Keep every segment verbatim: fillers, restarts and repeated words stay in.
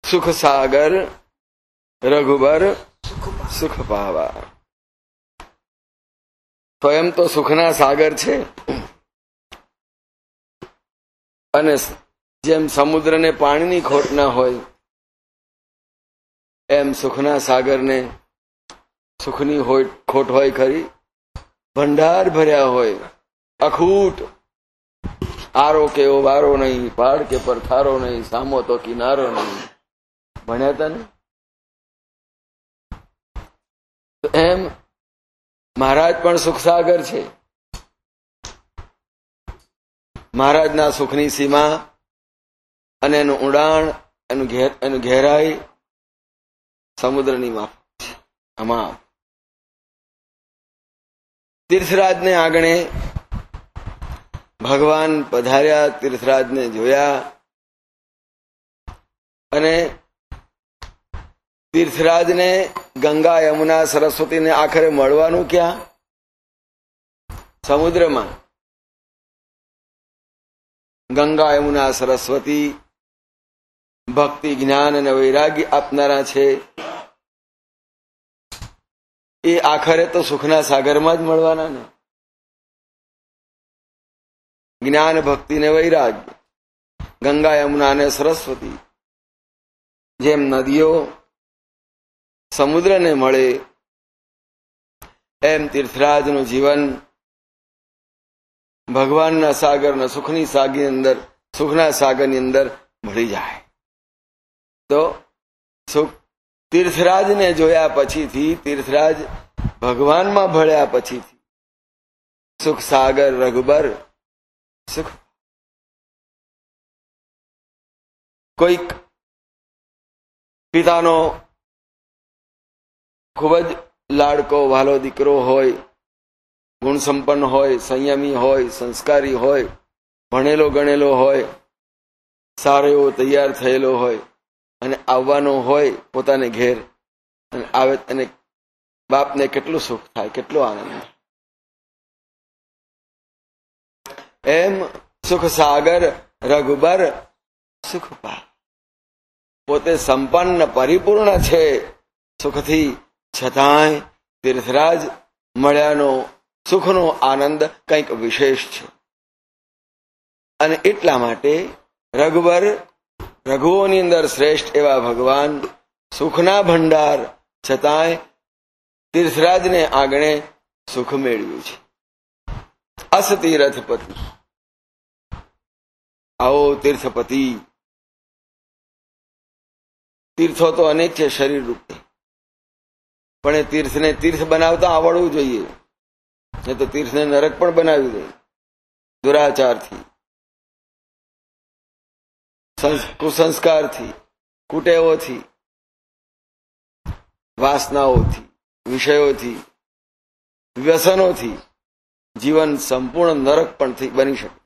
सुख सागर रघुबर सुख पावा। સ્વયં તો સુખના સાગર છે અને જેમ સમુદ્રને પાણીની ખોટ ના હોય એમ સુખના સાગરને સુખની હોય ખોટ હોય ખરી? ભંડાર ભર્યા હોય, અખૂટ, આરો કે એવો વારો નહીં, પહાડ કે પરથારો નહીં, સામો તો કિનારો નહીં. ભણ્યા હતા ને? તો એમ મહારાજ પણ સુખસાગર છે. મહારાજના સુખની સીમા અને એનું ઊંડાણ, એનું ઘેર એનું ઘેરાઈ સમુદ્રની માફક છે. આમાં તીર્થરાજને આંગણે ભગવાન પધાર્યા, તીર્થરાજને જોયા અને તીર્થરાજને ગંગા યમુના સરસ્વતીને આખરે મળવાનું ક્યાં? સમુદ્રમાં. ગંગા યમુના સરસ્વતી ભક્તિ, જ્ઞાન અને વૈરાગ્ય આપનારા છે. એ આખરે તો સુખના સાગરમાં જ મળવાના ને. જ્ઞાન, ભક્તિ ને વૈરાગ્ય, ગંગા યમુના અને સરસ્વતી જેમ નદીઓ સમુદ્રને મળે એમ તીર્થરાજનું જીવન ભગવાનના સાગરના સુખની સાગરની અંદર સુખના સાગરની અંદર ભળી જાય. તો સુખ તીર્થરાજને જોયા પછીથી, તીર્થરાજ ભગવાનમાં ભળ્યા પછીથી સુખ સાગર રઘુબર સુખ. કોઈક પિતાનો ખૂબ જ લાડકો વાલો દીકરો હોય, ગુણ સંપન્ન હોય, સંયમી હોય, સંસ્કારી હોય, ભણેલો ગણેલો હોય, સારો એવો તૈયાર થયેલો હોય અને આવવાનો હોય પોતાને ઘેર અને આવે અને બાપને કેટલું સુખ થાય, કેટલો આનંદ. એમ સુખ સાગર રઘુબર સુખ પા. પોતે સંપન્ન પરિપૂર્ણ છે સુખથી, છતાંય તીર્થરાજ મળ્યાનો સુખનો આનંદ કંઈક વિશેષ છે. અને એટલા માટે રઘુબર, રઘુઓની અંદર શ્રેષ્ઠ એવા ભગવાન સુખના ભંડાર છતાંય તીર્થરાજને આંગણે સુખ મેળવ્યું છે. અસ તીર્થપતિ. આવો તીર્થપતિ. તીર્થો તો અનેક છે શરીર રૂપે, પણ એ તીર્થને તીર્થ બનાવતા આવડવું જોઈએ. એ તો તીર્થને નરક પણ બનાવી દે દુરાચારથી, કુસંસ્કારથી, કુટેવોથી, વાસનાઓથી, વિષયોથી, વ્યસનોથી જીવન સંપૂર્ણ નરક પણ બની શકે.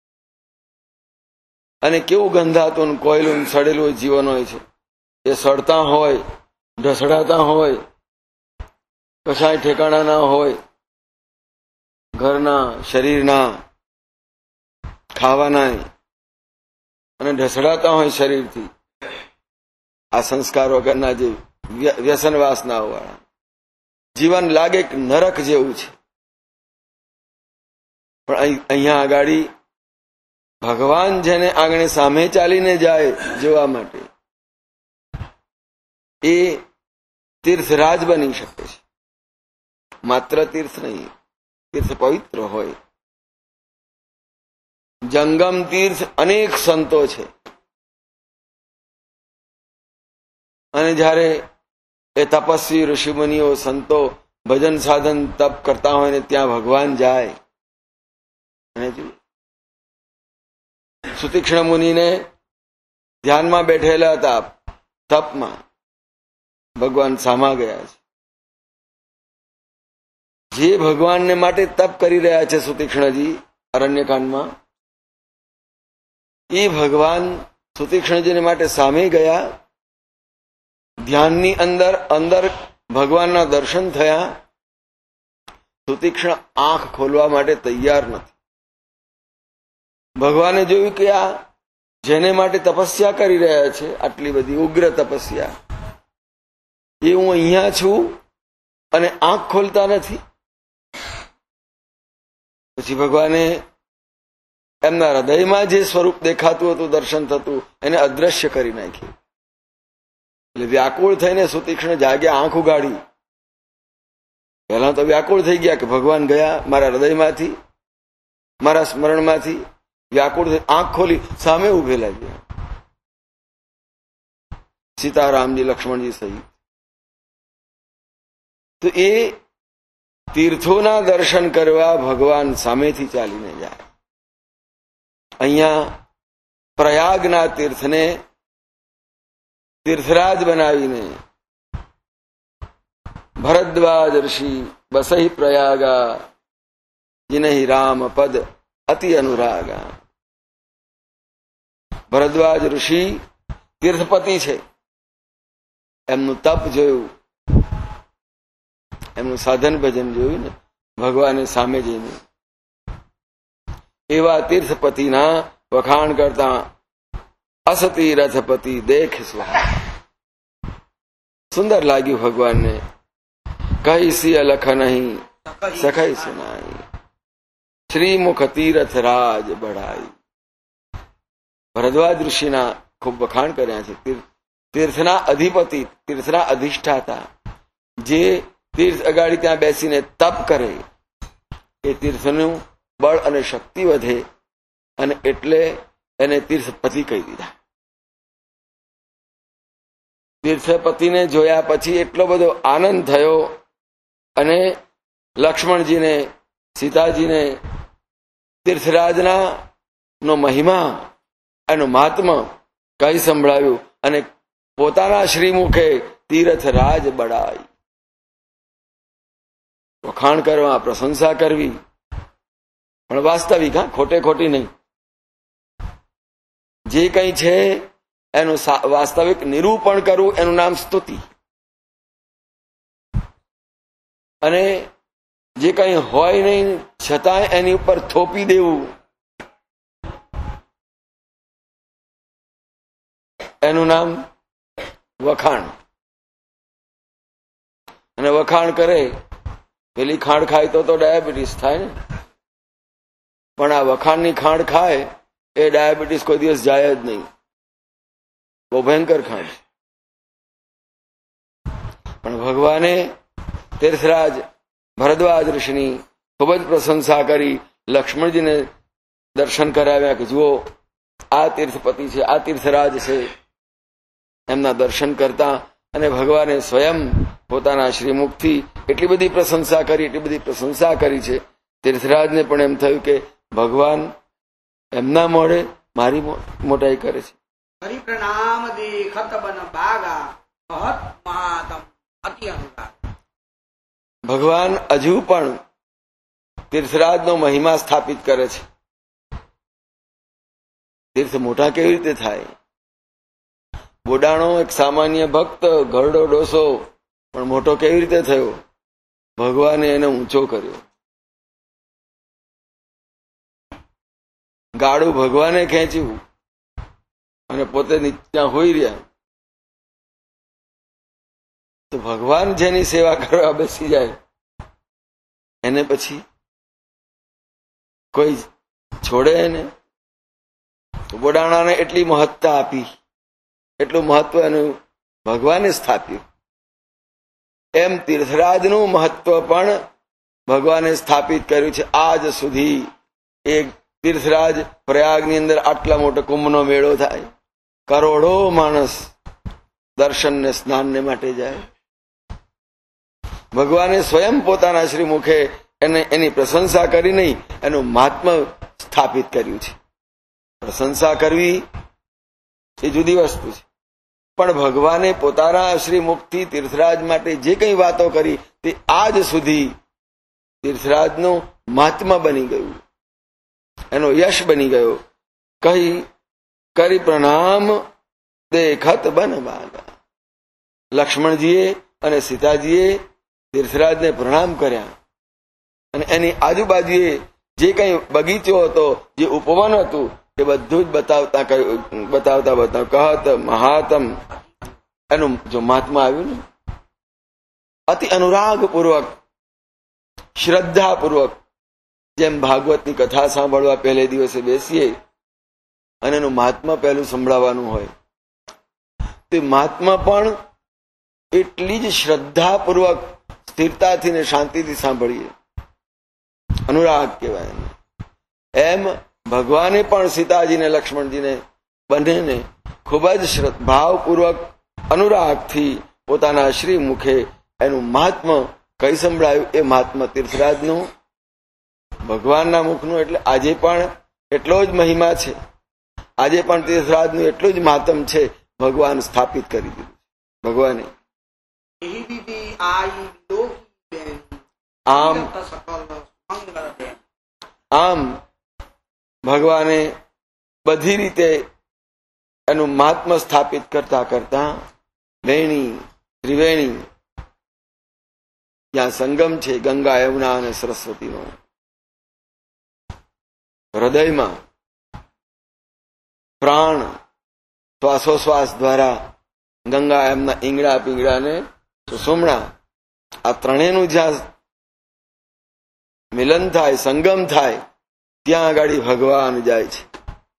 અને કેવું ગંધાતું, કોયલું, સડેલું જીવન હોય છે. એ સડતા હોય, ઢસડાતા હોય, કશાય ઠેકાણા ના હોય, ઘરના, શરીરના, ખાવાના, અને ઢસડાતા હોય શરીરથી. આ સંસ્કાર વગરના જે વ્યસન વાસનાઓ વાળા જીવન લાગે કે નરક જેવું છે. પણ અહીંયા આગાડી ભગવાન જેને આંગણે સામે ચાલીને જાય જોવા માટે, એ તીર્થરાજ બની શકે છે. માત્ર તીર્થ નહીં, તીર્થ પવિત્ર હોય. જંગમ તીર્થ અનેક સંતો છે, અને જ્યારે એ તપસ્વી ઋષિમુનિઓ સંતો ભજન સાધન તપ કરતા હોય ને ત્યાં ભગવાન જાય. અને સુતીક્ષ્ણ મુનિને ધ્યાનમાં બેઠેલા હતા, તપમાં ભગવાન સામા ગયા છે. જે ભગવાનને માટે તપ કરી રહ્યા છે સુતીક્ષ્ણજી અરણ્યકાંડમાં, એ ભગવાન સુતીક્ષ્ણજીને માટે સામે ગયા. ધ્યાનની અંદર અંદર ભગવાનના દર્શન થયા. સુતીક્ષ્ણ આંખ ખોલવા માટે તૈયાર નથી. ભગવાને જોયું કે આ જેને માટે તપસ્યા કરી રહ્યા છે, આટલી બધી ઉગ્ર તપસ્યા, એ હું અહીંયા છું અને આંખ ખોલતા નથી. પછી ભગવાને એમના હૃદયમાં જે સ્વરૂપ દેખાતું હતું, દર્શન થતું, એને અદ્રશ્ય કરી નાખ્યું. એટલે વ્યાકુળ થઈને સુતીક્ષ્ણ જાગ્યા, આંખ ઉગાડી. પહેલા તો વ્યાકુળ થઈ ગયા કે ભગવાન ગયા મારા હૃદયમાંથી, મારા સ્મરણમાંથી. વ્યાકુળ થઈ આંખ ખોલી, સામે ઉભેલા ગયા સીતારામજી, લક્ષ્મણજી સહિત. તો એ તીર્થોના દર્શન કરવા ભગવાન સામેથી ચાલીને જાય. અહીંયા પ્રયાગના તીર્થને તીર્થરાજ બનાવીને ભરદ્વાજ ઋષિ બસહી પ્રયાગા जिन्हि राम पद अति अनुरागा. ભરદ્વાજ ઋષિ તીર્થપતિ છે. એમનું તપ જોયું, એમનું સાધન ભજન જોયું ને ભગવાને સામે જઈને. એવા તીર્થપતિના વખાણ કરતા અસતી રથપતિ દેખ સુહા. સુંદર લાગ્યું ભગવાનને. કહી સી અલખ નહીં સખઈ સુનાઈ, શ્રીમુખ તીર્થ રાજ બઢાઈ. ભરદ્વાજ ઋષિના ખૂબ વખાણ કર્યા છે. તીર્થના અધિપતિ, તીર્થના અધિષ્ઠાતા, જે તીર્થ અગાડી ત્યાં બેસીને તપ કરે એ તીર્થનું બળ અને શક્તિ વધે, અને એટલે એને તીર્થપતિ કહી દીધા. તીર્થપતિને જોયા પછી એટલો બધો આનંદ થયો, અને લક્ષ્મણજીને, સીતાજીને તીર્થરાજના નો મહિમા, એનું મહાત્મા કઈ સંભળાવ્યું, અને પોતાના શ્રીમુખે તીર્થ રાજ બડાઈ. વખાણ કરવા, પ્રશંસા કરવી, પણ વાસ્તવિક, હા, ખોટે ખોટી નહીં. જે કંઈ છે એનું વાસ્તવિક નિરૂપણ કરવું, એનું નામ સ્તુતિ. અને જે કંઈ હોય નહીં છતાંય એની ઉપર થોપી દેવું, એનું નામ વખાણ. અને વખાણ કરે, પેલી ખાંડ ખાય તો તો ડાયાબિટીસ થાય ને, પણ આ વખાણની ખાંડ ખાય એ ડાયાબિટીસ કોઈ દિવસ જાય જ નહીં. બહુ ભયંકર ખાંડ. પણ ભગવાને તીર્થરાજ ભરદ્વાજ ઋષિની ખૂબ જ પ્રશંસા કરી, લક્ષ્મણજીને દર્શન કરાવ્યા કે જુઓ આ તીર્થપતિ છે, આ તીર્થરાજ છે. એમના દર્શન કરતા અને ભગવાને સ્વયં પોતાના શ્રીમુખથી એટલી બધી પ્રશંસા કરી, એટલી બધી પ્રશંસા કરી છે. તીર્થરાજને પણ એમ થયું કે ભગવાન એમના મોઢે મારી મોટાઈ કરે છે. પ્રણામ દેખત બન બાગા બહત મહાતમ અતિ અનુરાગ. ભગવાન હજુ પણ તીર્થરાજનો મહિમા સ્થાપિત કરે છે. તીર્થ મોટા કેવી રીતે થાય? બોડાણો એક સામાન્ય ભક્ત, ઘરડો ડોસો, પણ મોટો કેવી રીતે થયો? ભગવાને એને ઊંચો કર્યો. ગાડું ભગવાને ખેંચ્યું અને પોતે ત્યાં હોઈ રહ્યા. તો ભગવાન જેની સેવા કરવા બેસી જાય એને પછી કોઈ છોડે એને? તો બોડાણાને એટલી મહત્તા આપી, એટલું મહત્વ એનું ભગવાને સ્થાપ્યું. એમ તીર્થરાજનું મહત્વ પણ ભગવાને સ્થાપિત કર્યું છે. આજ સુધી એક તીર્થરાજ પ્રયાગની અંદર આટલા મોટો કુંભનો મેળો થાય, કરોડો માણસ દર્શનને સ્નાનને માટે જાય. ભગવાને સ્વયં પોતાના શ્રી મુખે એને એની પ્રશંસા કરી નહીં, એનું મહાત્મ્ય સ્થાપિત કર્યું છે. પ્રશંસા કરવી એ જુદી વસ્તુ છે, પણ ભગવાને પોતાના શ્રી મુખથી તીર્થરાજ માટે જે કંઈ વાતો કરી તે આજ સુધી તીર્થરાજનું મહાત્મા બની ગયું, એનો યશ બની ગયો. કહી કરી પ્રણામ દેખત બન બાગા. લક્ષ્મણજીએ અને સીતાજીએ તીર્થરાજને પ્રણામ કર્યા, અને એની આજુબાજુએ જે કંઈ બગીચો હતો, જે ઉપવન હતું, એ બધું જ બતાવતા બતાવતા બતાવ કહત મહાતમ એનું જો મહાત્મા આવ્યું ને અતિ અનુરાગ પૂર્વક શ્રદ્ધા પૂર્વક જેમ ભાગવતની કથા સાંભળવા પહેલે દિવસે બેસીએ અને એનું મહાત્મા પહેલું સંભળાવવાનું હોય તે મહાત્મા પણ એટલી જ શ્રદ્ધાપૂર્વક સ્થિરતાથી ને શાંતિથી સાંભળીએ અનુરાગ કહેવાય. એમ ભગવાને પણ સીતાજીને લક્ષ્મણજીને બંનેને ખૂબ જ ભાવપૂર્વક અનુરાગથી પોતાના શ્રી મુખે એનું મહાત્મ કઈ સંભળાયું. એ મહાત્મ તીર્થરાજનું ભગવાનના મુખનું એટલે આજે પણ એટલો જ મહિમા છે. આજે પણ તીર્થરાજનું એટલું જ મહાત્મ છે. ભગવાન સ્થાપિત કરી દીધું ભગવાને. આમ આમ ભગવાને બધી રીતે એનું મહાત્મ સ્થાપિત કરતા કરતા વેણી ત્રિવેણી ત્યાં સંગમ છે ગંગા યમુના અને સરસ્વતીનો હૃદયમાં પ્રાણ શ્વાસોશ્વાસ દ્વારા ગંગા એમના ઈંગડા પીંગડા ને સુષુમ્ણા આ ત્રણેયનું જ્યાં મિલન થાય સંગમ થાય ત્યાં આગળ ભગવાન જાય છે.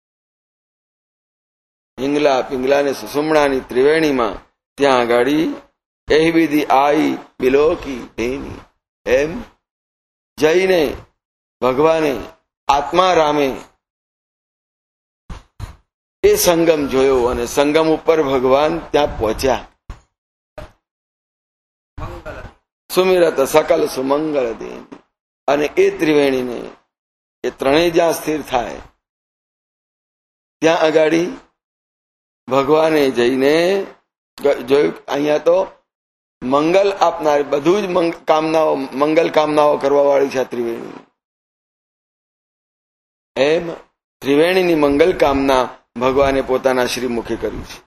ઈંગલા પિંગલા ને સુષુમ્ણાની ત્રિવેણીમાં ત્યાં આગળ એ વિધિ આઈ બિલોકી ભેની એમ જઈને ભગવાને આત્મા રામે એ સંગમ જોયો અને સંગમ ઉપર ભગવાન ત્યાં પહોંચ્યા. સુમિરત સકલ સુમંગળ દેન અને એ ત્રિવેણીને એ ત્રણેય જ્યાં સ્થિર થાય ત્યાં અગાડી ભગવાને જઈને જોયું અહીંયા તો મંગલ આપનાર બધું જ કામનાઓ મંગલ કામનાઓ કરવા વાળી છે ત્રિવેણી. એમ ત્રિવેણીની મંગલ કામના ભગવાને પોતાના શ્રીમુખે કર્યું છે.